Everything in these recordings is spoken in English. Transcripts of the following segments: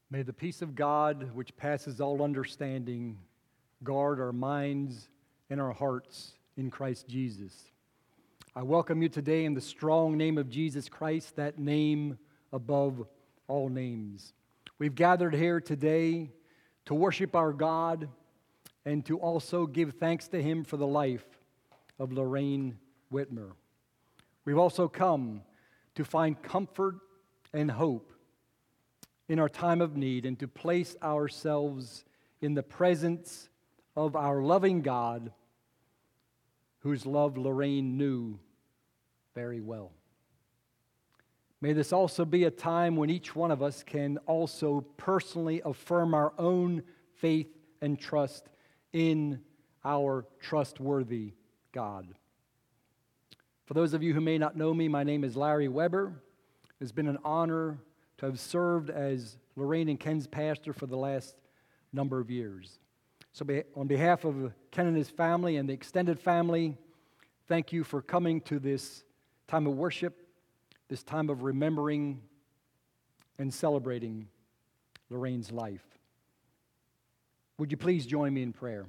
May the peace of God, which passes all understanding, guard our minds and our hearts in Christ Jesus. I welcome you today in the strong name of Jesus Christ, that name above all names. We've gathered here today to worship our God and to also give thanks to Him for the life of Lorraine Whitmer. We've also come to find comfort and hope in our time of need and to place ourselves in the presence of our loving God, whose love Lorraine knew very well. May this also be a time when each one of us can also personally affirm our own faith and trust in our trustworthy God. For those of you who may not know me, my name is Larry Weber. It's been an honor to have served as Lorraine and Ken's pastor for the last number of years. So on behalf of Ken and his family and the extended family, thank you for coming to this time of worship, this time of remembering and celebrating Lorraine's life. Would you please join me in prayer?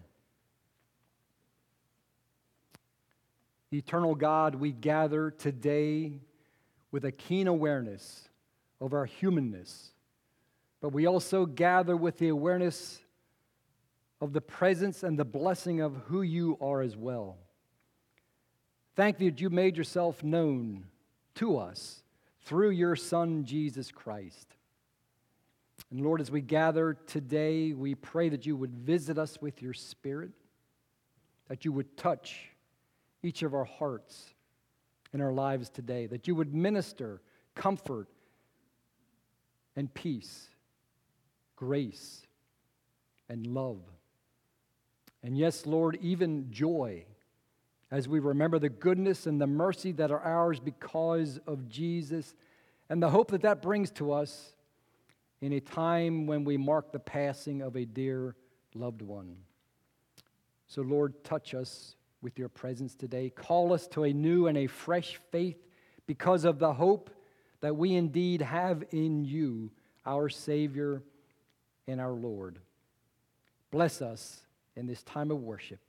Eternal God, we gather today with a keen awareness of our humanness, but we also gather with the awareness of the presence and the blessing of who you are as well. Thank you that you made yourself known to us through your Son, Jesus Christ. And Lord, as we gather today, we pray that you would visit us with your Spirit, that you would touch each of our hearts in our lives today, that you would minister comfort and peace, grace and love. And yes, Lord, even joy as we remember the goodness and the mercy that are ours because of Jesus and the hope that that brings to us in a time when we mark the passing of a dear loved one. So, Lord, touch us with your presence today. Call us to a new and a fresh faith because of the hope that we indeed have in you, our Savior and our Lord. Bless us in this time of worship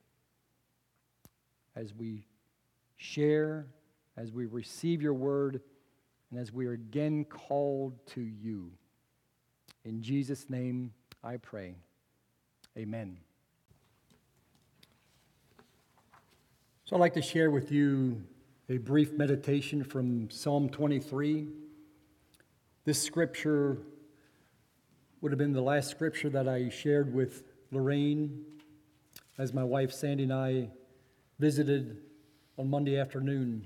as we share, as we receive your word, and as we are again called to you. In Jesus' name I pray. Amen. So I'd like to share with you a brief meditation from Psalm 23. This scripture would have been the last scripture that I shared with Lorraine as my wife Sandy and I visited on Monday afternoon.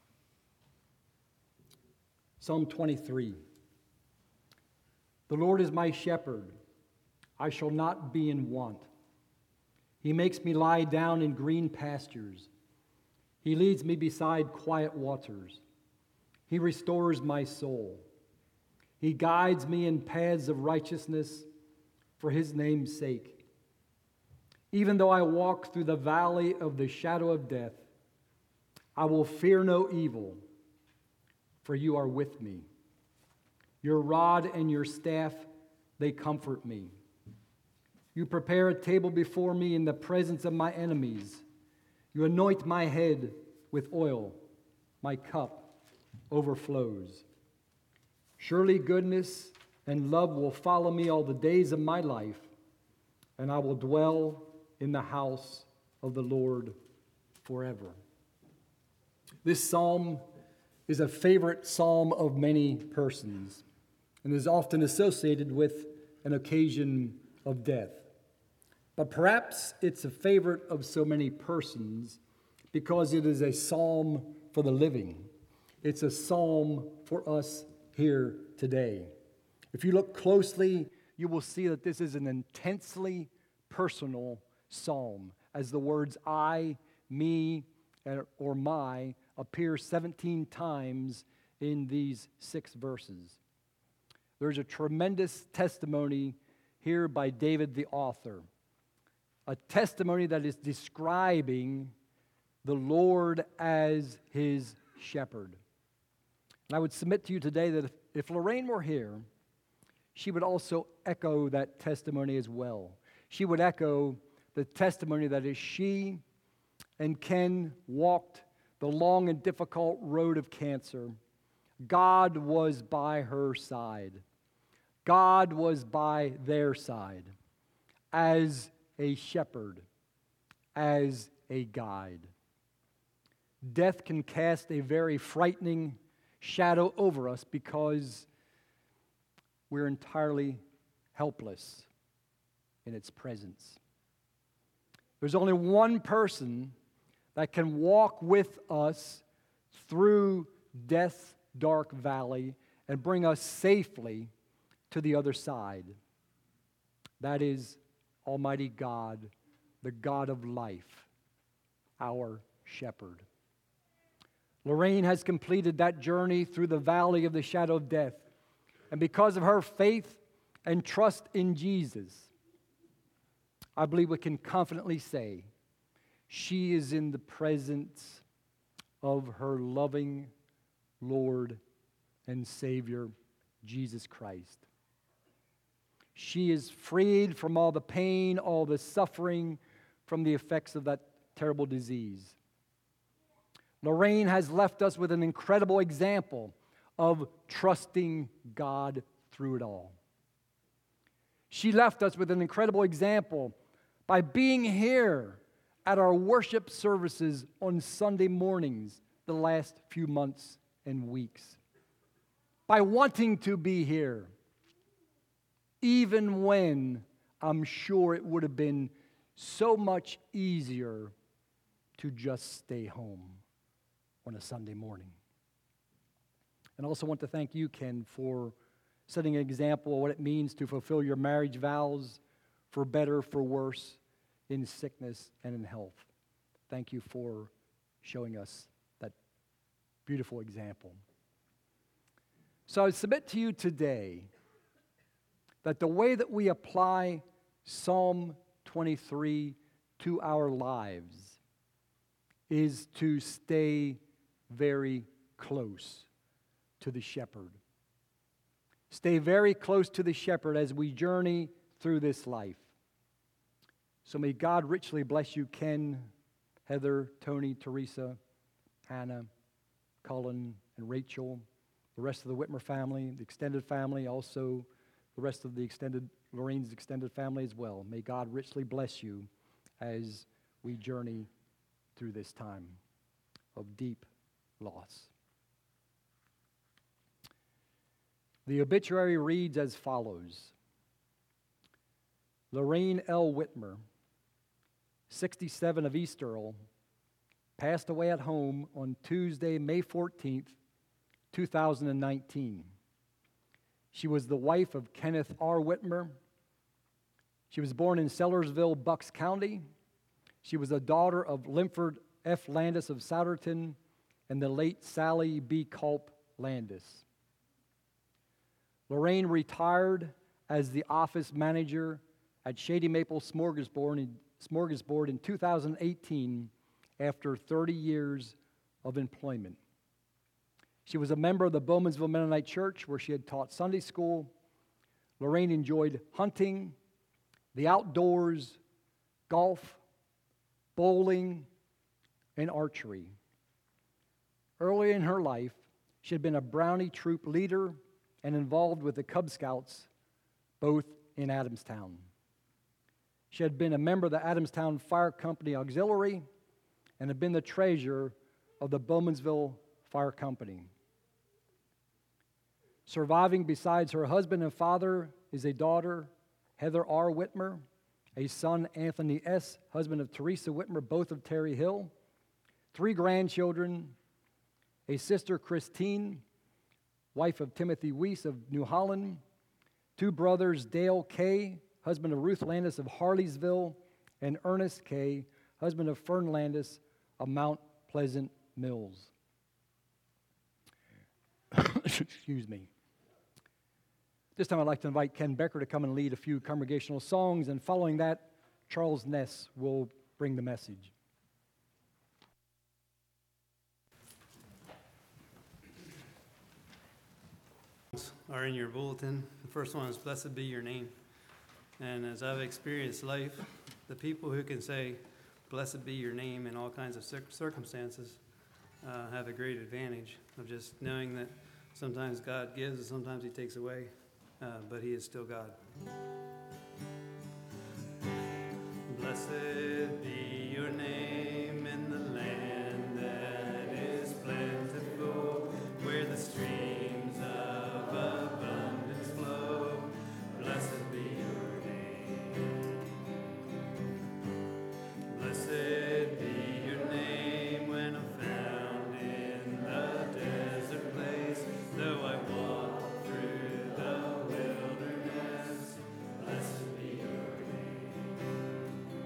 Psalm 23. The Lord is my shepherd. I shall not be in want. He makes me lie down in green pastures. He leads me beside quiet waters. He restores my soul. He guides me in paths of righteousness for his name's sake. Even though I walk through the valley of the shadow of death, I will fear no evil, for you are with me. Your rod and your staff, they comfort me. You prepare a table before me in the presence of my enemies. You anoint my head with oil. My cup overflows. Surely goodness and love will follow me all the days of my life, and I will dwell in the house of the Lord forever. This psalm is a favorite psalm of many persons and is often associated with an occasion of death. But perhaps it's a favorite of so many persons because it is a psalm for the living. It's a psalm for us here today. If you look closely, you will see that this is an intensely personal psalm, as the words I, me, or my appear 17 times in these 6 verses. There's a tremendous testimony here by David the author, a testimony that is describing the Lord as his shepherd. And I would submit to you today that if Lorraine were here, she would also echo that testimony as well. She would echo the testimony that as she and Ken walked the long and difficult road of cancer, God was by her side. God was by their side as a shepherd, as a guide. Death can cast a very frightening shadow over us because we're entirely helpless in its presence. There's only one person that can walk with us through death's dark valley and bring us safely to the other side. That is Almighty God, the God of life, our shepherd. Lorraine has completed that journey through the valley of the shadow of death. And because of her faith and trust in Jesus, I believe we can confidently say she is in the presence of her loving Lord and Savior, Jesus Christ. She is freed from all the pain, all the suffering from the effects of that terrible disease. Lorraine has left us with an incredible example of trusting God through it all. She left us with an incredible example by being here at our worship services on Sunday mornings the last few months and weeks. By wanting to be here, even when I'm sure it would have been so much easier to just stay home on a Sunday morning. And I also want to thank you, Ken, for setting an example of what it means to fulfill your marriage vows for better, for worse, in sickness and in health. Thank you for showing us that beautiful example. So I submit to you today that the way that we apply Psalm 23 to our lives is to stay very close to the shepherd. Stay very close to the shepherd as we journey through this life. So may God richly bless you, Ken, Heather, Tony, Teresa, Hannah, Cullen, and Rachel, the rest of the Whitmer family, the extended family, also the rest of the Lorraine's extended family as well. May God richly bless you as we journey through this time of deep loss. The obituary reads as follows. Lorraine L. Whitmer, 67 of East Earl, passed away at home on Tuesday, May 14th, 2019. She was the wife of Kenneth R. Whitmer. She was born in Sellersville, Bucks County. She was a daughter of Linford F. Landis of Souderton and the late Sally B. Culp Landis. Lorraine retired as the office manager at Shady Maple Smorgasbord in 2018 after 30 years of employment. She was a member of the Bowmansville Mennonite Church where she had taught Sunday school. Lorraine enjoyed hunting, the outdoors, golf, bowling, and archery. Early in her life, she had been a Brownie Troop leader and involved with the Cub Scouts, both in Adamstown. She had been a member of the Adamstown Fire Company Auxiliary and had been the treasurer of the Bowmansville Fire Company. Surviving besides her husband and father is a daughter, Heather R. Whitmer, a son, Anthony S., husband of Teresa Whitmer, both of Terry Hill, 3 grandchildren, a sister, Christine, wife of Timothy Weiss of New Holland, 2 brothers, Dale K., husband of Ruth Landis of Harleysville, and Ernest K., husband of Fern Landis of Mount Pleasant Mills. Excuse me. This time I'd like to invite Ken Becker to come and lead a few congregational songs, and following that, Charles Ness will bring the message. are in your bulletin. The first one is blessed be your name. And as I've experienced life, the people who can say, blessed be your name in all kinds of circumstances have a great advantage of just knowing that sometimes God gives and sometimes he takes away, but he is still God. Blessed be your name in the land that is plentiful, where the streams of abundance flow. Blessed be your name. Blessed be your name when I'm found in the desert place, though I walk through the wilderness. Blessed be your name.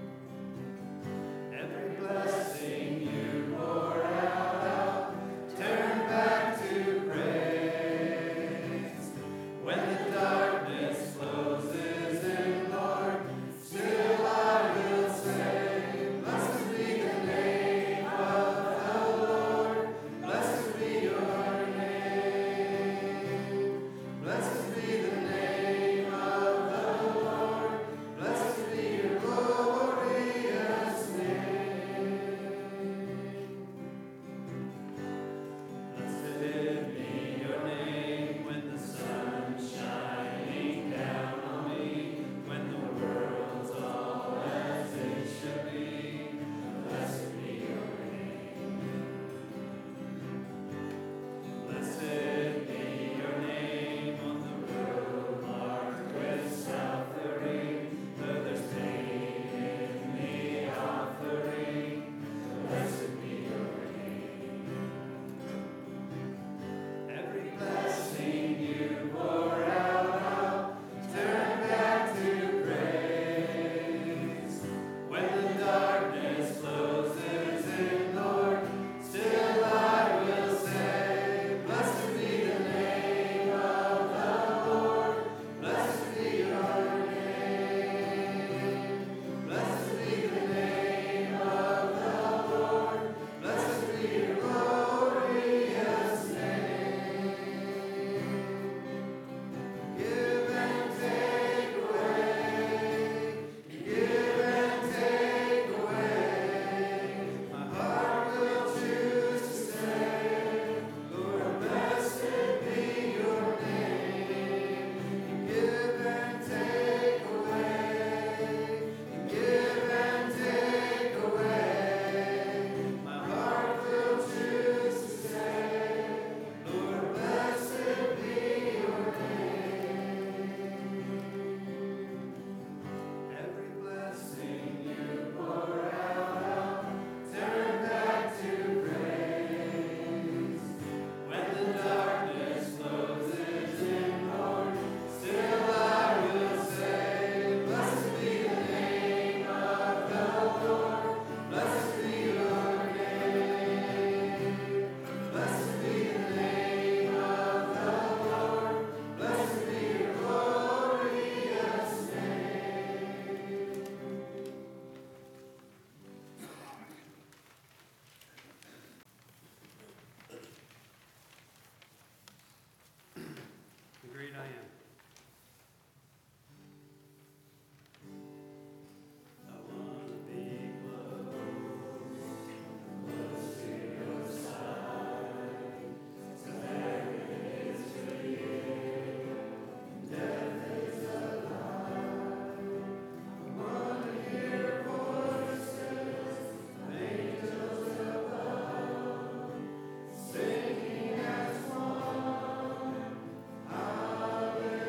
Every blessing you pour out, I'll turn back to praise. When the darkness closes in, Lord, still I will say, blessed be the name of the Lord. Blessed be your name. Blessed be the name of the Lord. Blessed be your glorious name. Blessed be your name when the sun's shining down on me, when the world's all as it should be. Blessed be your name. Blessed be your name on the road marked with suffering, though there's pain in the offering. Blessed be your name. Every blessing you pour out, I'll turn back to praise. When the darkness closes in, Lord, still I will say, blessed be the name of the Lord. Blessed be your name. Blessed be the name of the Lord. Blessed be your glorious name. Give and take away. Give and take away. My heart will choose to say, Lord, blessed be your name. You give and take away. You give and take away. My heart will choose to say, Lord, blessed be your name. Every blessing you pour out, I'll turn back to praise. When the darkness closes in, Lord, still I will say, blessed be the name of the Lord. Blessed be your name. Blessed be the name of the Lord. Blessed be your glorious name. The great I am. I want to be close to your side. So heaven is for you. Death is a lie. I want to hear voices, angels above, singing as one. Hallelujah.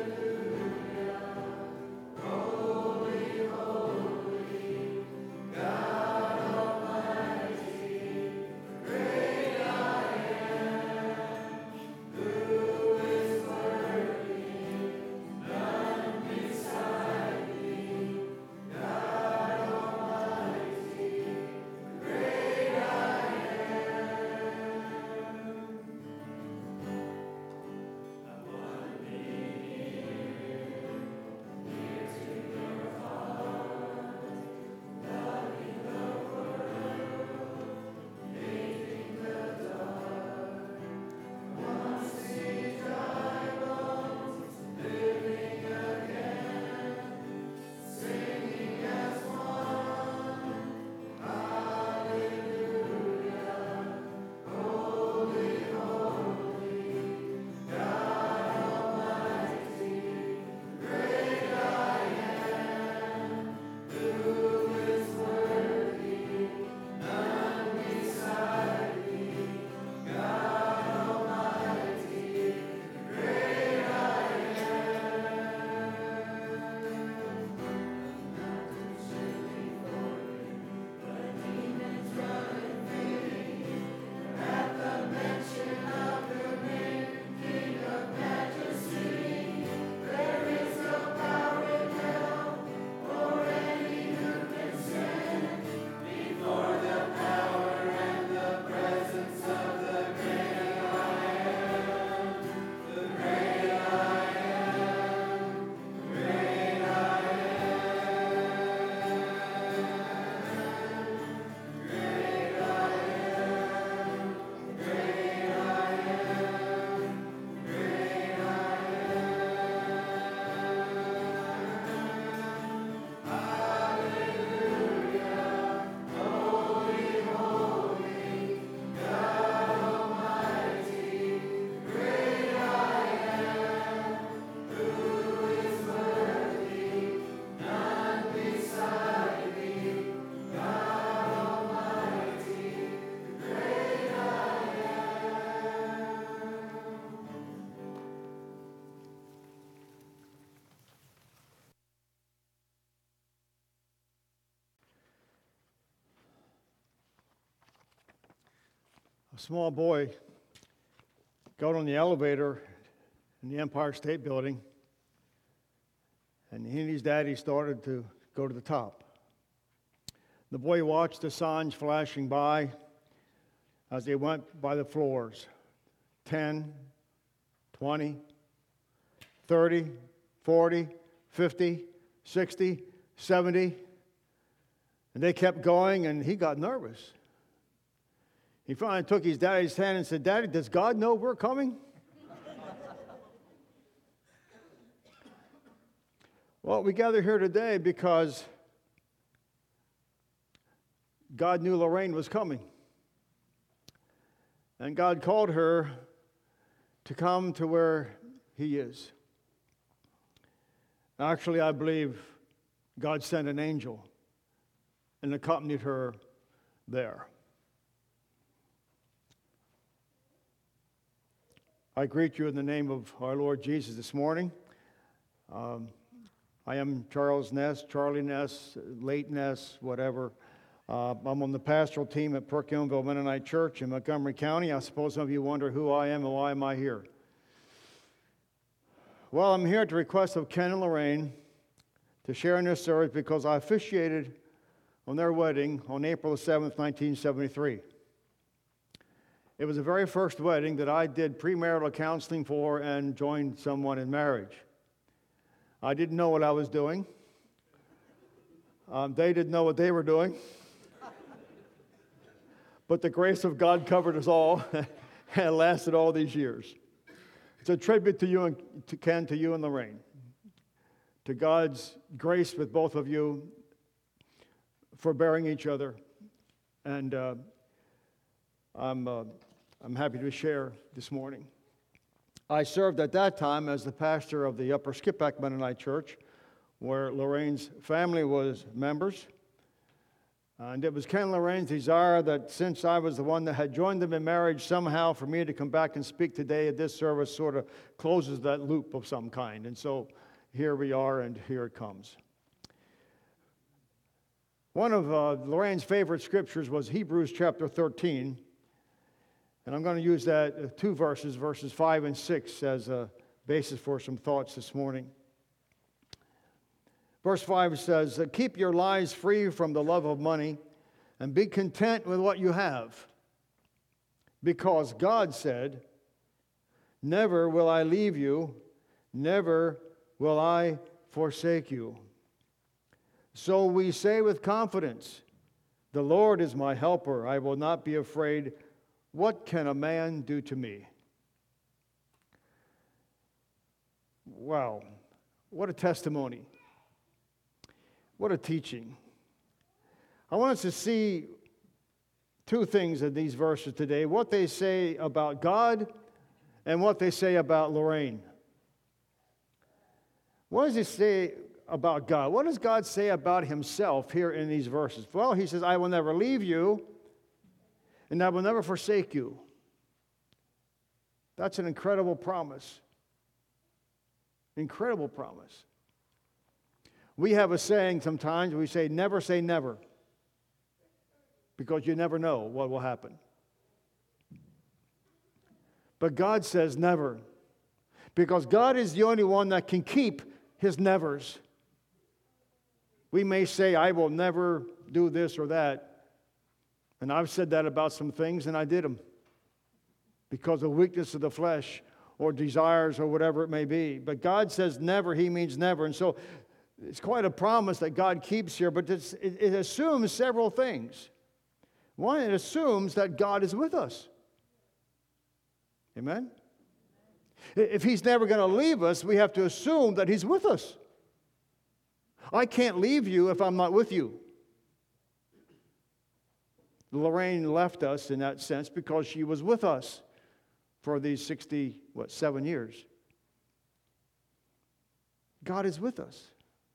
A small boy got on the elevator in the Empire State Building, and he and his daddy started to go to the top. The boy watched the signs flashing by as they went by the floors. 10, 20, 30, 40, 50, 60, 70. And they kept going, and he got nervous. He finally took his daddy's hand and said, "Daddy, does God know we're coming?" Well, we gather here today because God knew Lorraine was coming. And God called her to come to where He is. Actually, I believe God sent an angel and accompanied her there. I greet you in the name of our Lord Jesus this morning. I am Charles Ness, Charlie Ness, late Ness, whatever. I'm on the pastoral team at Perkins-Gilville Mennonite Church in Montgomery County. I suppose some of you wonder who I am and why am I here. Well, I'm here at the request of Ken and Lorraine to share in this service because I officiated on their wedding on April 7th, 1973. It was the very first wedding that I did premarital counseling for and joined someone in marriage. I didn't know what I was doing. They didn't know what they were doing. But the grace of God covered us all and it lasted all these years. It's a tribute to you and to Ken, to you and Lorraine, to God's grace with both of you for bearing each other. And I'm happy to share this morning. I served at that time as the pastor of the Upper Skippack Mennonite Church, where Lorraine's family was members. And it was Ken and Lorraine's desire that since I was the one that had joined them in marriage, somehow for me to come back and speak today at this service sort of closes that loop of some kind. And so here we are, and here it comes. One of Lorraine's favorite scriptures was Hebrews chapter 13. And I'm going to use that two verses 5 and 6, as a basis for some thoughts this morning. Verse 5 says, "Keep your lives free from the love of money, and be content with what you have. Because God said, 'Never will I leave you, never will I forsake you.' So we say with confidence, 'The Lord is my helper, I will not be afraid. What can a man do to me?'" Wow, what a testimony. What a teaching. I want us to see two things in these verses today: what they say about God and what they say about Lorraine. What does it say about God? What does God say about Himself here in these verses? Well, He says, "I will never leave you, and I will never forsake you." That's an incredible promise. Incredible promise. We have a saying sometimes, we say never, because you never know what will happen. But God says never, because God is the only one that can keep His nevers. We may say, "I will never do this or that," and I've said that about some things, and I did them because of weakness of the flesh or desires or whatever it may be. But God says never, He means never. And so it's quite a promise that God keeps here, but it assumes several things. One, it assumes that God is with us. Amen? If He's never going to leave us, we have to assume that He's with us. I can't leave you if I'm not with you. Lorraine left us in that sense because she was with us for these 7 years. God is with us.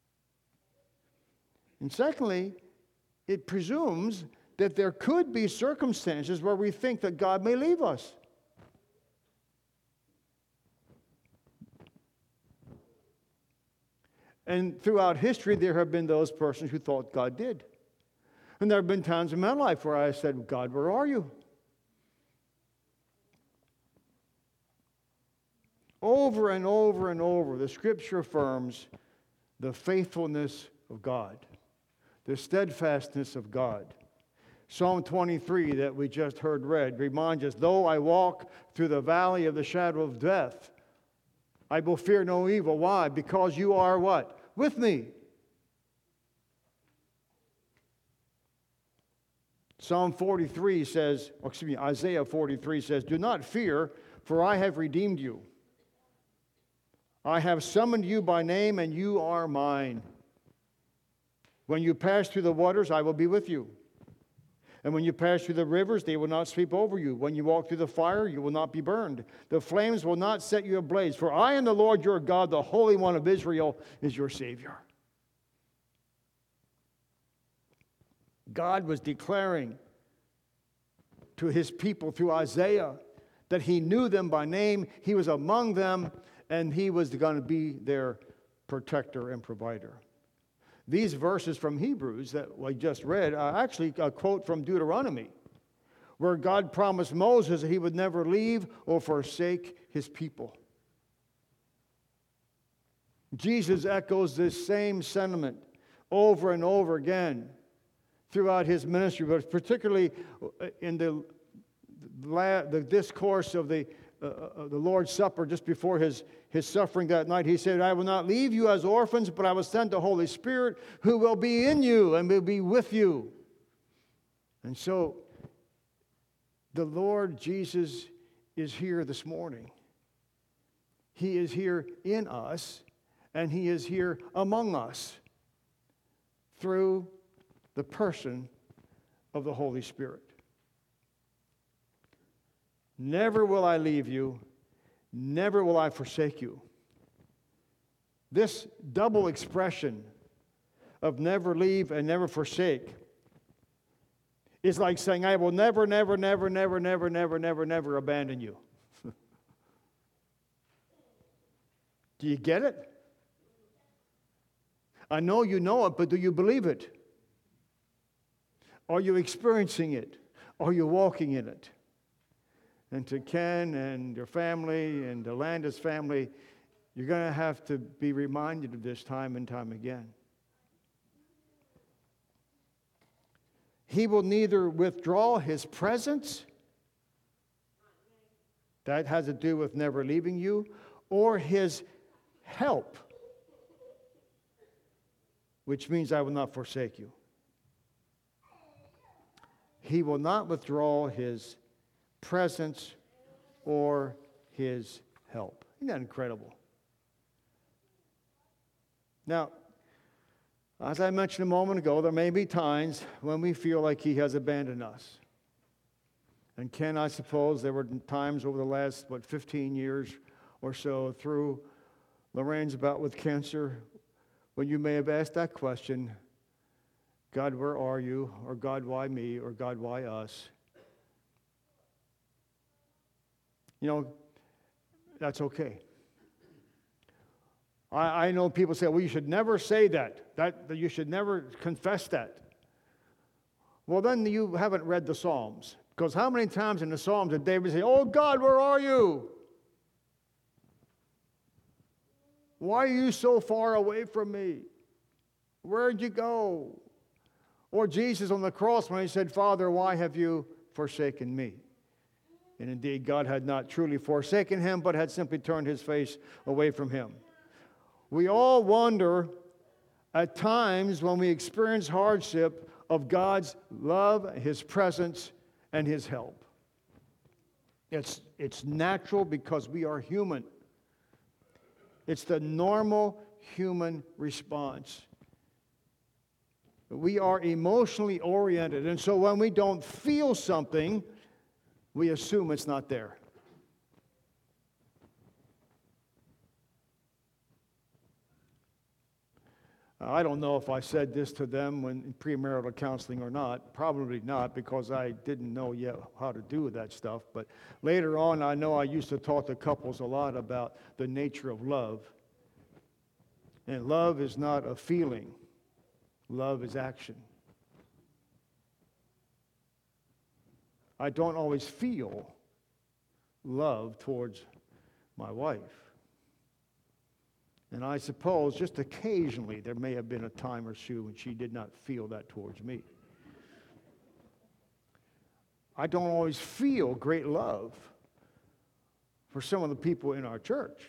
And secondly, it presumes that there could be circumstances where we think that God may leave us. And throughout history, there have been those persons who thought God did. And there have been times in my life where I said, "God, where are you?" over and over and over, the Scripture affirms the faithfulness of God, the steadfastness of God. Psalm 23 that we just heard read reminds us, though I walk through the valley of the shadow of death, I will fear no evil. Why? Because you are what? With me. Psalm 43 says, Isaiah 43 says, do not fear, for I have redeemed you. I have summoned you by name, and you are mine. When you pass through the waters, I will be with you. And when you pass through the rivers, they will not sweep over you. When you walk through the fire, you will not be burned. The flames will not set you ablaze. For I am the Lord your God, the Holy One of Israel is your Savior. God was declaring to his people through Isaiah that he knew them by name, he was among them, and he was going to be their protector and provider. These verses from Hebrews that we just read are actually a quote from Deuteronomy, where God promised Moses that he would never leave or forsake his people. Jesus echoes this same sentiment over and over again throughout his ministry, but particularly in the discourse of the Lord's Supper just before his suffering that night. He said, I will not leave you as orphans, but I will send the Holy Spirit who will be in you and will be with you. And so the Lord Jesus is here this morning. He is here in us, and he is here among us through the person of the Holy Spirit. Never will I leave you, never will I forsake you. This double expression of never leave and never forsake is like saying, I will never, never, never, never, never, never, never, never abandon you. Do you get it? I know you know it, but do you believe it? Are you experiencing it? Are you walking in it? And to Ken and your family and the Landis family, you're going to have to be reminded of this time and time again. He will neither withdraw his presence, that has to do with never leaving you, or his help, which means I will not forsake you. He will not withdraw his presence or his help. Isn't that incredible? Now, as I mentioned a moment ago, there may be times when we feel like he has abandoned us. And Ken, I suppose there were times over the last, 15 years or so through Lorraine's bout with cancer when you may have asked that question, God, where are you? Or God, why me? Or God, why us? You know, that's okay. I know people say, well, you should never say that you should never confess that. Well, then you haven't read the Psalms. Because how many times in the Psalms did David say, oh God, where are you? Why are you so far away from me? Where'd you go? Or Jesus on the cross when he said, Father, why have you forsaken me? And indeed, God had not truly forsaken him, but had simply turned his face away from him. We all wonder at times when we experience hardship of God's love, his presence, and his help. It's natural because we are human. It's the normal human response. We are emotionally oriented, and so when we don't feel something, we assume it's not there. I don't know if I said this to them when in premarital counseling or not. Probably not, because I didn't know yet how to do that stuff. But later on, I know I used to talk to couples a lot about the nature of love. And love is not a feeling. Love is action. I don't always feel love towards my wife. And I suppose just occasionally there may have been a time or two when she did not feel that towards me. I don't always feel great love for some of the people in our church.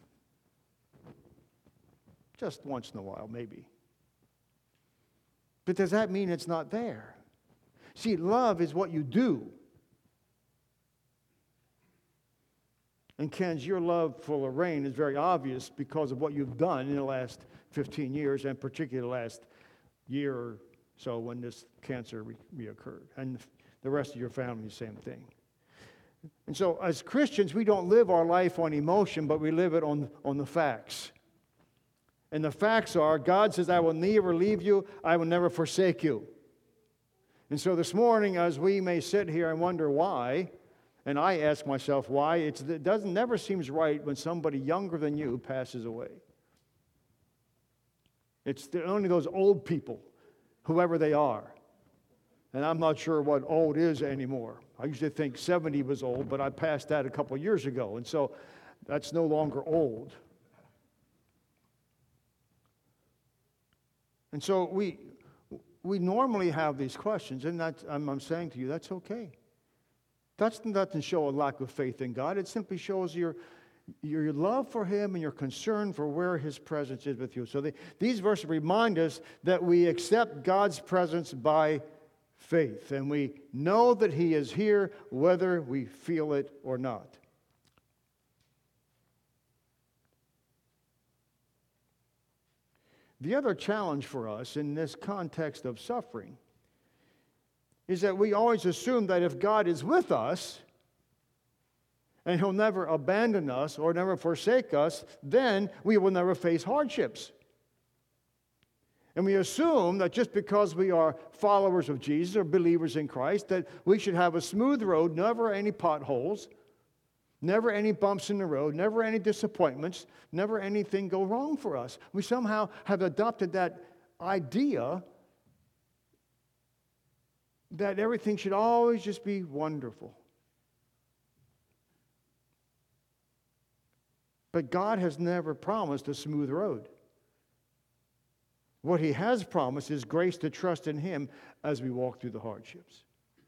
Just once in a while, maybe. But does that mean it's not there? See, love is what you do. And Ken's, your love for Lorraine is very obvious because of what you've done in the last 15 years, and particularly the last year or so when this cancer reoccurred. And the rest of your family, the same thing. And so as Christians, we don't live our life on emotion, but we live it on the facts. And the facts are, God says, I will never leave you, I will never forsake you. And so this morning, as we may sit here and wonder why, and I ask myself why, it never seems right when somebody younger than you passes away. It's only those old people, whoever they are. And I'm not sure what old is anymore. I usually think 70 was old, but I passed that a couple of years ago, and so that's no longer old. And so we normally have these questions, and I'm saying to you, that's okay. That doesn't show a lack of faith in God. It simply shows your love for Him and your concern for where His presence is with you. So these verses remind us that we accept God's presence by faith, and we know that He is here whether we feel it or not. The other challenge for us in this context of suffering is that we always assume that if God is with us and He'll never abandon us or never forsake us, then we will never face hardships. And we assume that just because we are followers of Jesus or believers in Christ, that we should have a smooth road, never any potholes, never any bumps in the road, never any disappointments, never anything go wrong for us. We somehow have adopted that idea that everything should always just be wonderful. But God has never promised a smooth road. What He has promised is grace to trust in Him as we walk through the hardships.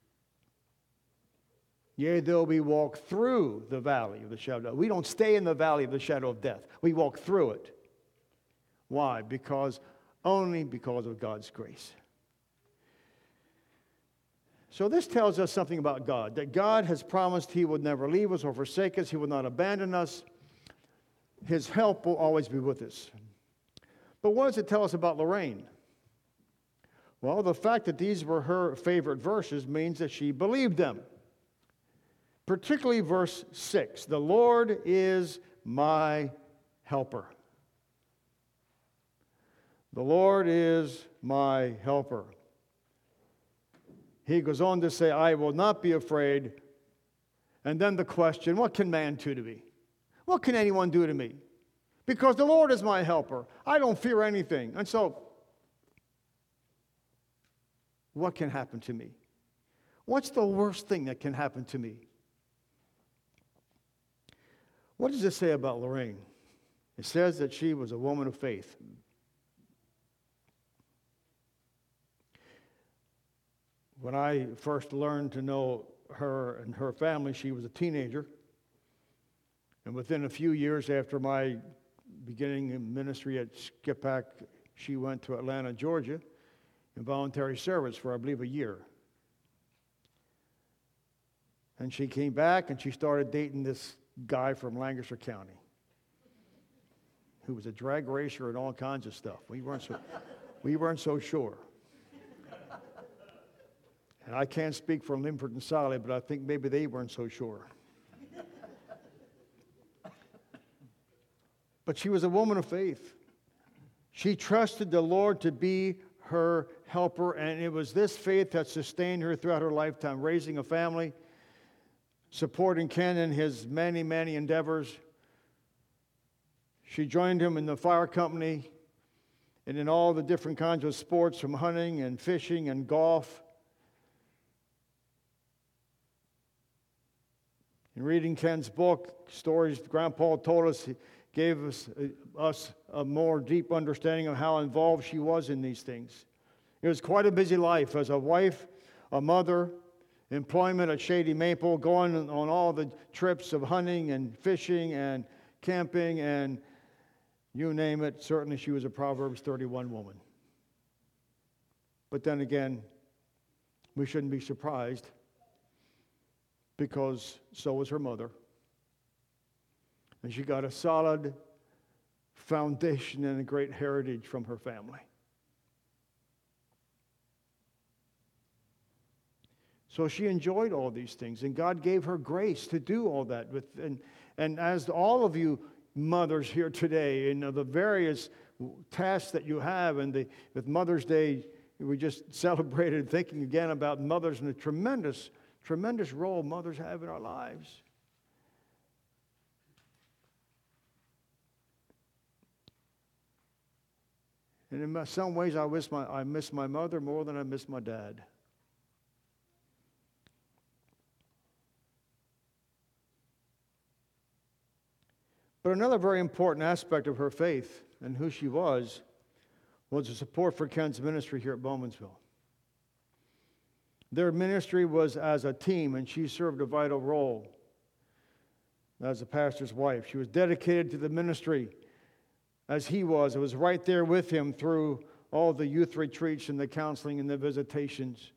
Yea, though we walk through the valley of the shadow of death. We don't stay in the valley of the shadow of death. We walk through it. Why? Only because of God's grace. So this tells us something about God, that God has promised He would never leave us or forsake us. He will not abandon us. His help will always be with us. But what does it tell us about Lorraine? Well, the fact that these were her favorite verses means that she believed them. Particularly verse 6, the Lord is my helper. The Lord is my helper. He goes on to say, I will not be afraid. And then the question, what can man do to me? What can anyone do to me? Because the Lord is my helper. I don't fear anything. And so, what can happen to me? What's the worst thing that can happen to me? What does this say about Lorraine? It says that she was a woman of faith. When I first learned to know her and her family, she was a teenager. And within a few years after my beginning in ministry at Skippack, she went to Atlanta, Georgia, in voluntary service for, I believe, a year. And she came back and she started dating this guy from Lancaster County who was a drag racer and all kinds of stuff. We weren't so sure. And I can't speak for Linford and Solly, but I think maybe they weren't so sure. But she was a woman of faith. She trusted the Lord to be her helper, and it was this faith that sustained her throughout her lifetime, raising a family, supporting Ken in his many, many endeavors. She joined him in the fire company and in all the different kinds of sports, from hunting and fishing and golf. In reading Ken's book, stories Grandpa told us, gave us a more deep understanding of how involved she was in these things. It was quite a busy life as a wife, a mother, employment at Shady Maple, going on all the trips of hunting and fishing and camping and you name it. Certainly she was a Proverbs 31 woman. But then again, we shouldn't be surprised because so was her mother. And she got a solid foundation and a great heritage from her family. So she enjoyed all these things, and God gave her grace to do all that. And as all of you mothers here today, the various tasks that you have, and with Mother's Day, we just celebrated thinking again about mothers and the tremendous, tremendous role mothers have in our lives. And in some ways, I miss my mother more than I miss my dad. But another very important aspect of her faith and who she was the support for Ken's ministry here at Bowmansville. Their ministry was as a team, and she served a vital role as a pastor's wife. She was dedicated to the ministry as he was. It was right there with him through all the youth retreats and the counseling and the visitations.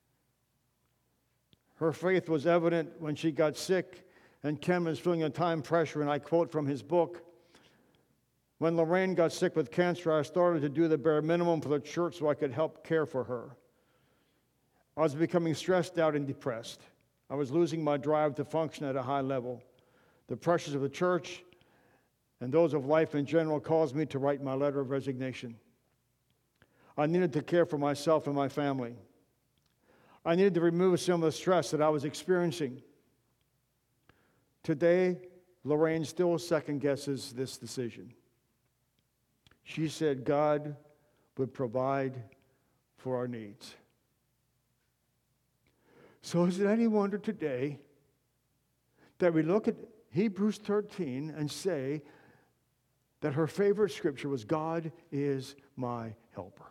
Her faith was evident when she got sick and Ken was feeling a time pressure, and I quote from his book, "When Lorraine got sick with cancer, I started to do the bare minimum for the church so I could help care for her. I was becoming stressed out and depressed. I was losing my drive to function at a high level. The pressures of the church and those of life in general caused me to write my letter of resignation. I needed to care for myself and my family. I needed to remove some of the stress that I was experiencing. Today, Lorraine still second-guesses this decision. She said God would provide for our needs." So is it any wonder today that we look at Hebrews 13 and say that her favorite scripture was, "God is my helper"?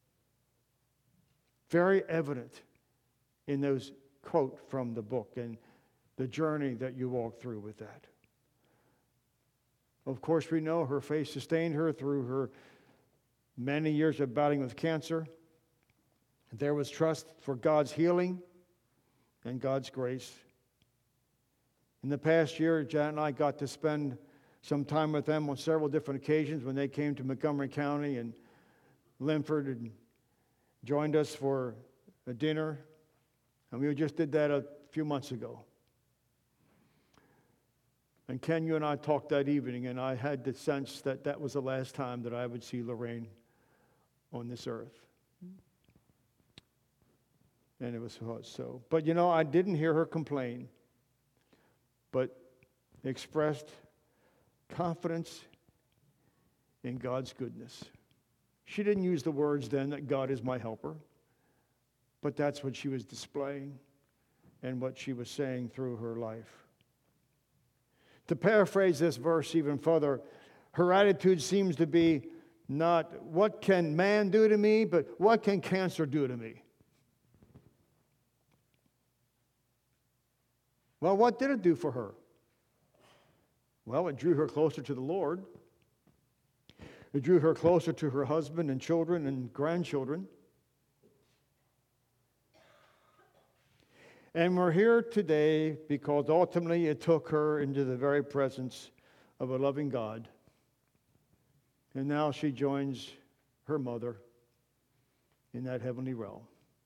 Very evident in those quote from the book and the journey that you walk through with that. Of course, we know her faith sustained her through her many years of battling with cancer. There was trust for God's healing and God's grace. In the past year, Janet and I got to spend some time with them on several different occasions when they came to Montgomery County and Linford and joined us for a dinner. And we just did that a few months ago. And Ken, you and I talked that evening, and I had the sense that that was the last time that I would see Lorraine on this earth. And it was so. But I didn't hear her complain, but expressed confidence in God's goodness. She didn't use the words then that God is my helper, but that's what she was displaying and what she was saying through her life. To paraphrase this verse even further, her attitude seems to be not what can man do to me, but what can cancer do to me? Well, what did it do for her? Well, it drew her closer to the Lord. It drew her closer to her husband and children and grandchildren. And we're here today because ultimately it took her into the very presence of a loving God. And now she joins her mother in that heavenly realm.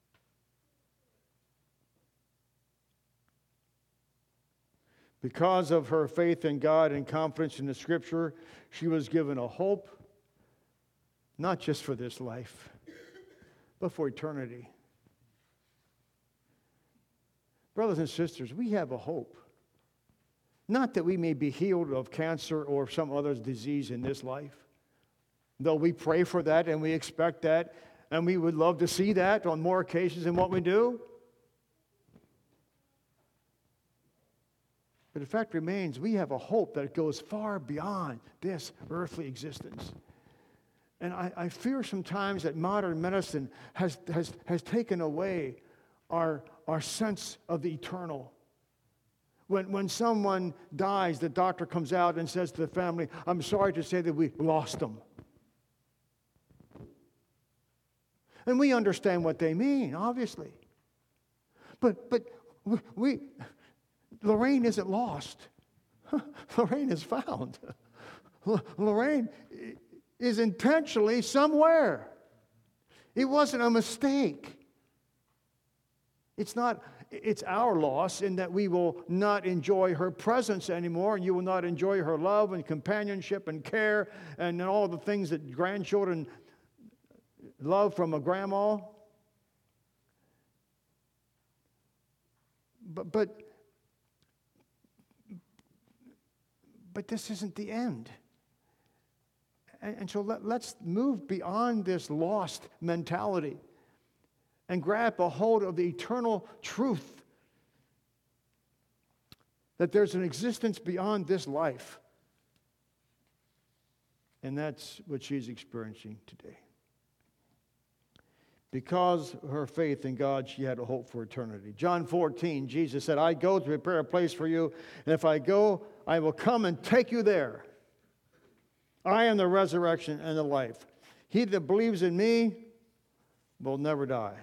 Because of her faith in God and confidence in the Scripture, she was given a hope, not just for this life, but for eternity. Brothers and sisters, we have a hope. Not that we may be healed of cancer or some other disease in this life, though we pray for that and we expect that, and we would love to see that on more occasions than what we do. But the fact remains, we have a hope that goes far beyond this earthly existence. And I fear sometimes that modern medicine has taken away our sense of the eternal. When someone dies, the doctor comes out and says to the family, I'm sorry to say that we lost them. And we understand what they mean, obviously. But Lorraine isn't lost. Lorraine is found. Lorraine is intentionally somewhere. It wasn't a mistake. It's our loss in that we will not enjoy her presence anymore, and you will not enjoy her love and companionship and care and all the things that grandchildren love from a grandma. But this isn't the end. And so let's move beyond this lost mentality and grab a hold of the eternal truth that there's an existence beyond this life. And that's what she's experiencing today. Because of her faith in God, she had a hope for eternity. John 14, Jesus said, I go to prepare a place for you, and if I go, I will come and take you there. I am the resurrection and the life. He that believes in me will never die.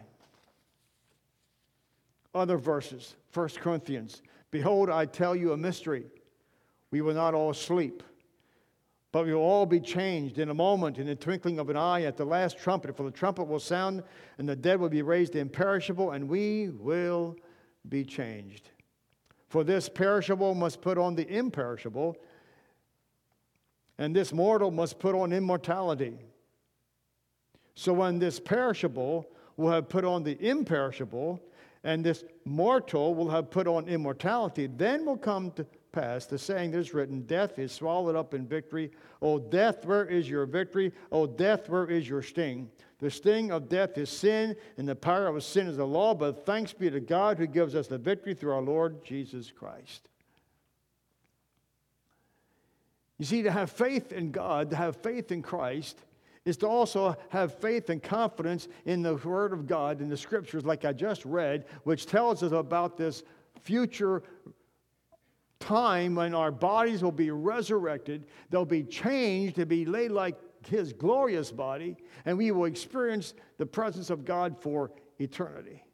Other verses, 1 Corinthians. Behold, I tell you a mystery. We will not all sleep, but we will all be changed in a moment, in the twinkling of an eye, at the last trumpet. For the trumpet will sound, and the dead will be raised imperishable, and we will be changed. For this perishable must put on the imperishable, and this mortal must put on immortality. So when this perishable will have put on the imperishable, and this mortal will have put on immortality, then will come to pass the saying that is written, death is swallowed up in victory. O death, where is your victory? O death, where is your sting? The sting of death is sin, and the power of sin is the law, but thanks be to God who gives us the victory through our Lord Jesus Christ. You see, to have faith in God, to have faith in Christ, is to also have faith and confidence in the Word of God, in the Scriptures, like I just read, which tells us about this future time when our bodies will be resurrected, they'll be changed to be laid like His glorious body, and we will experience the presence of God for eternity.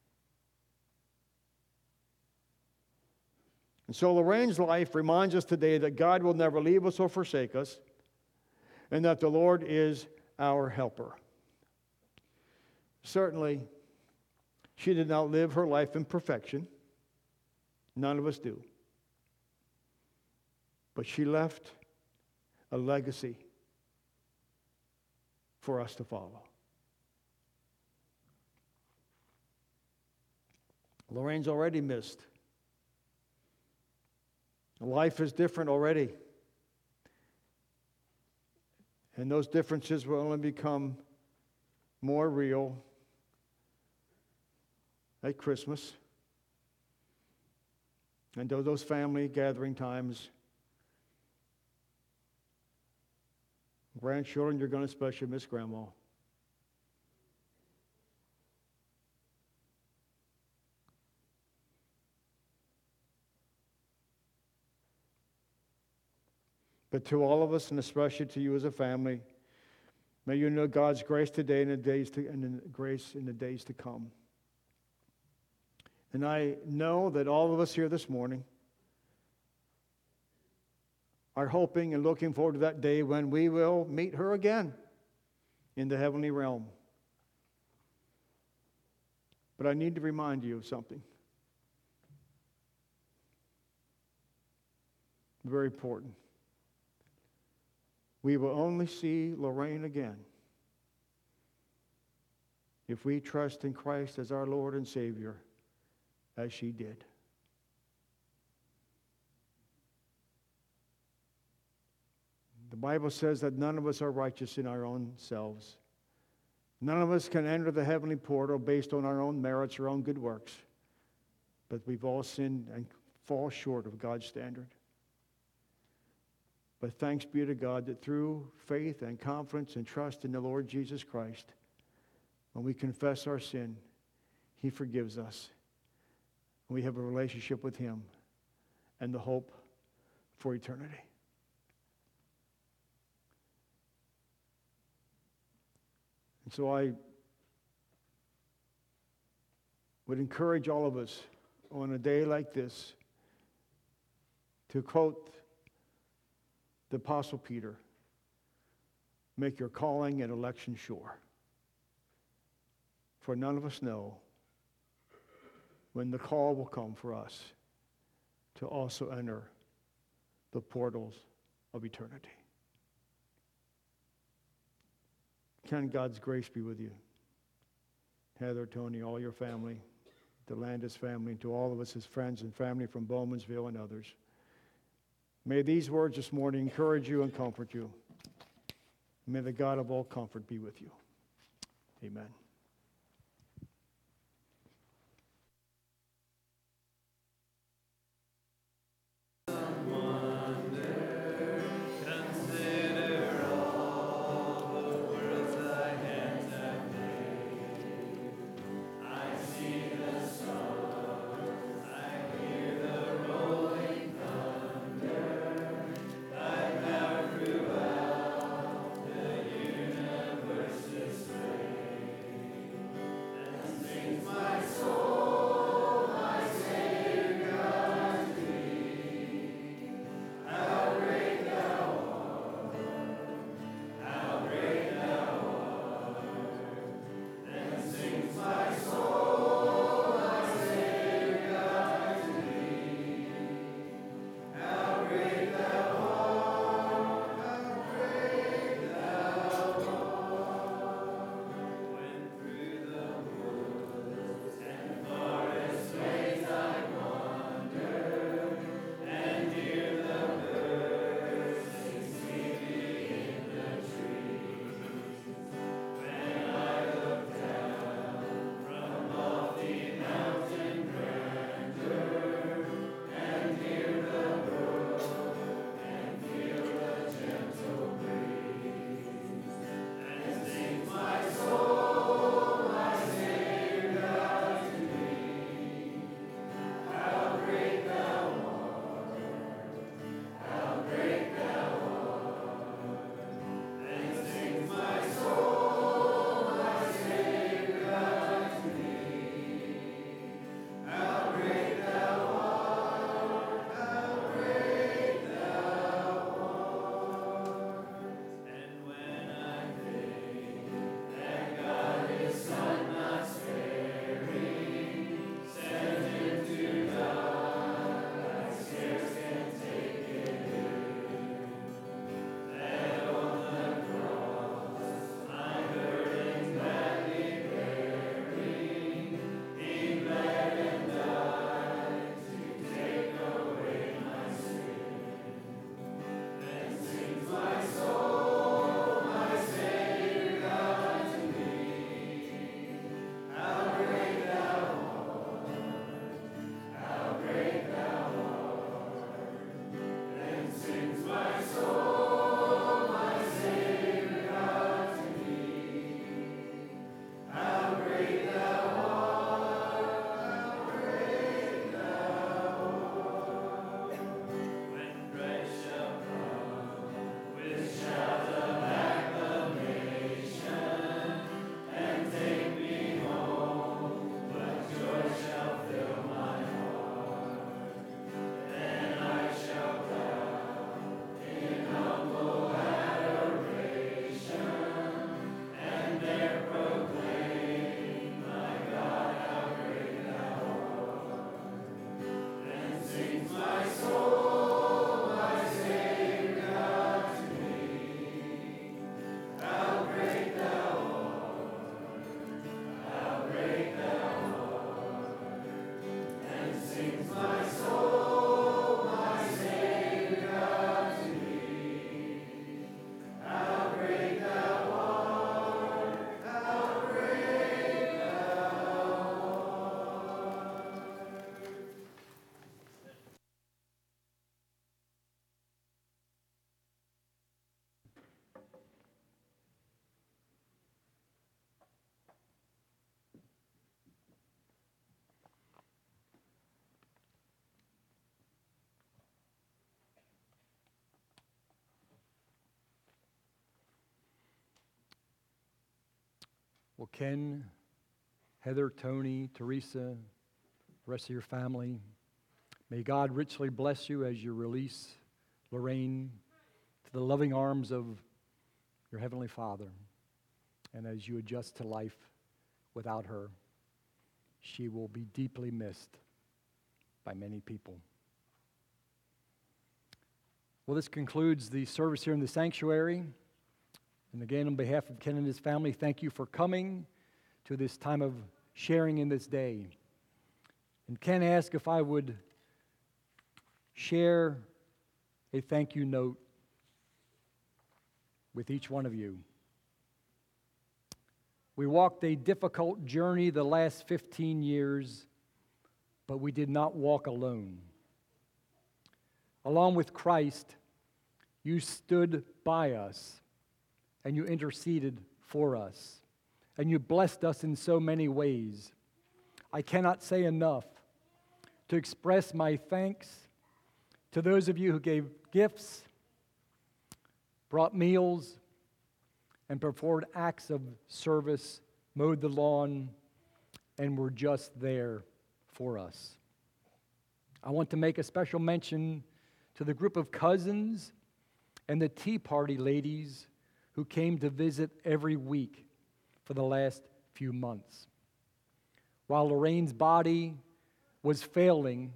And so Lorraine's life reminds us today that God will never leave us or forsake us, and that the Lord is our helper. Certainly, she did not live her life in perfection. None of us do. But she left a legacy for us to follow. Lorraine's already missed. Life is different already. And those differences will only become more real at Christmas and those family gathering times. Grandchildren, you're going to especially miss Grandma. But to all of us, and especially to you as a family, may you know God's grace today and the grace in the days to come. And I know that all of us here this morning are hoping and looking forward to that day when we will meet her again in the heavenly realm. But I need to remind you of something very important. We will only see Lorraine again if we trust in Christ as our Lord and Savior, as she did. The Bible says that none of us are righteous in our own selves. None of us can enter the heavenly portal based on our own merits or own good works. But we've all sinned and fall short of God's standard. But thanks be to God that through faith and confidence and trust in the Lord Jesus Christ, when we confess our sin, He forgives us. We have a relationship with Him and the hope for eternity. And so I would encourage all of us on a day like this to quote the Apostle Peter, make your calling and election sure. For none of us know when the call will come for us to also enter the portals of eternity. Can God's grace be with you? Heather, Tony, all your family, the Landis family, to all of us, his friends and family from Bowmansville and others. May these words this morning encourage you and comfort you. May the God of all comfort be with you. Amen. Well, Ken, Heather, Tony, Teresa, the rest of your family, may God richly bless you as you release Lorraine to the loving arms of your Heavenly Father. And as you adjust to life without her, she will be deeply missed by many people. Well, this concludes the service here in the sanctuary. And again, on behalf of Ken and his family, thank you for coming to this time of sharing in this day. And Ken asked if I would share a thank you note with each one of you. We walked a difficult journey the last 15 years, but we did not walk alone. Along with Christ, you stood by us and you interceded for us, and you blessed us in so many ways. I cannot say enough to express my thanks to those of you who gave gifts, brought meals, and performed acts of service, mowed the lawn, and were just there for us. I want to make a special mention to the group of cousins and the Tea Party ladies who came to visit every week for the last few months. While Lorraine's body was failing,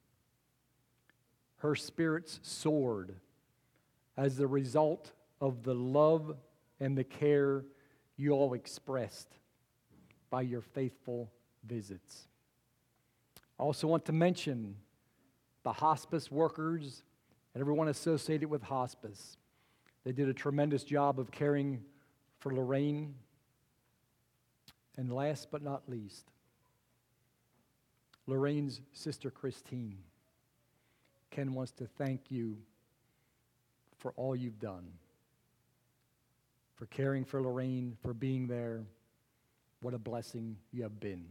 her spirits soared as the result of the love and the care you all expressed by your faithful visits. I also want to mention the hospice workers and everyone associated with hospice. They did a tremendous job of caring for Lorraine. And last but not least, Lorraine's sister Christine. Ken wants to thank you for all you've done, for caring for Lorraine, for being there. What a blessing you have been.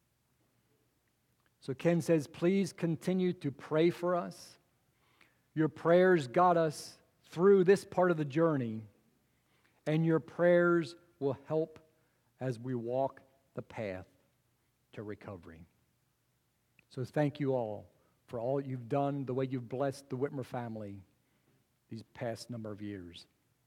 So Ken says, please continue to pray for us. Your prayers got us through this part of the journey, and your prayers will help as we walk the path to recovery. So thank you all for all you've done, the way you've blessed the Whitmer family these past number of years.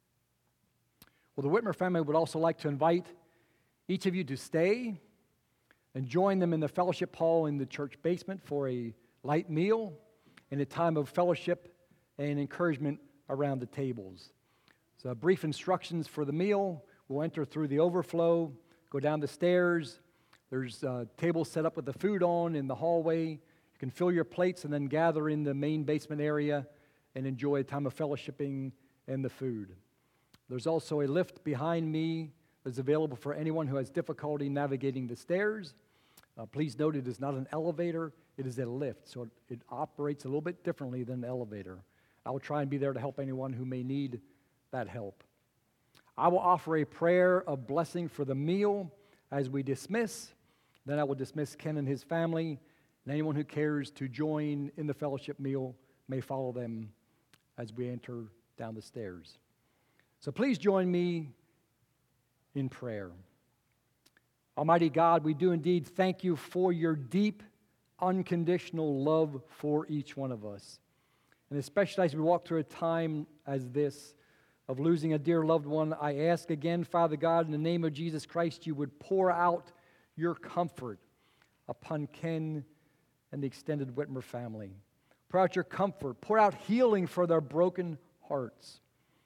Well, the Whitmer family would also like to invite each of you to stay and join them in the fellowship hall in the church basement for a light meal and a time of fellowship and encouragement around the tables. So brief instructions for the meal. We'll enter through the overflow, go down the stairs. There's tables set up with the food on in the hallway. You can fill your plates and then gather in the main basement area and enjoy a time of fellowshipping and the food. There's also a lift behind me that's available for anyone who has difficulty navigating the stairs. Please note it is not an elevator, it is a lift, so it operates a little bit differently than an elevator. I will try and be there to help anyone who may need that help. I will offer a prayer of blessing for the meal as we dismiss. Then I will dismiss Ken and his family, and anyone who cares to join in the fellowship meal may follow them as we enter down the stairs. So please join me in prayer. Almighty God, we do indeed thank you for your deep, unconditional love for each one of us. And especially as we walk through a time as this of losing a dear loved one, I ask again, Father God, in the name of Jesus Christ, you would pour out your comfort upon Ken and the extended Whitmer family. Pour out your comfort. Pour out healing for their broken hearts.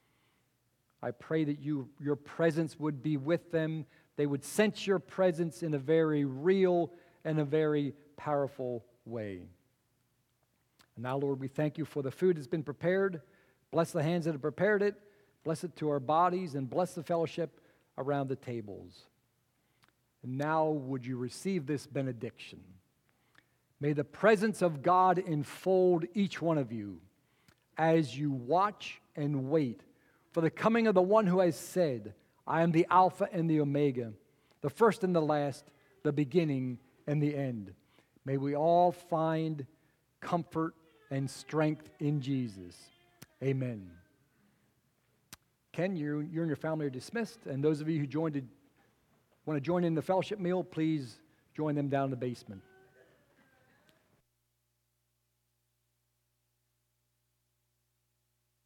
I pray that your presence would be with them. They would sense your presence in a very real and a very powerful way. And now, Lord, we thank you for the food that's been prepared. Bless the hands that have prepared it. Bless it to our bodies and bless the fellowship around the tables. And now, would you receive this benediction? May the presence of God enfold each one of you as you watch and wait for the coming of the one who has said, I am the Alpha and the Omega, the first and the last, the beginning and the end. May we all find comfort and strength in Jesus. Amen. Ken, you and your family are dismissed, and those of you who joined Want to join in the fellowship meal? Please join them down in the basement.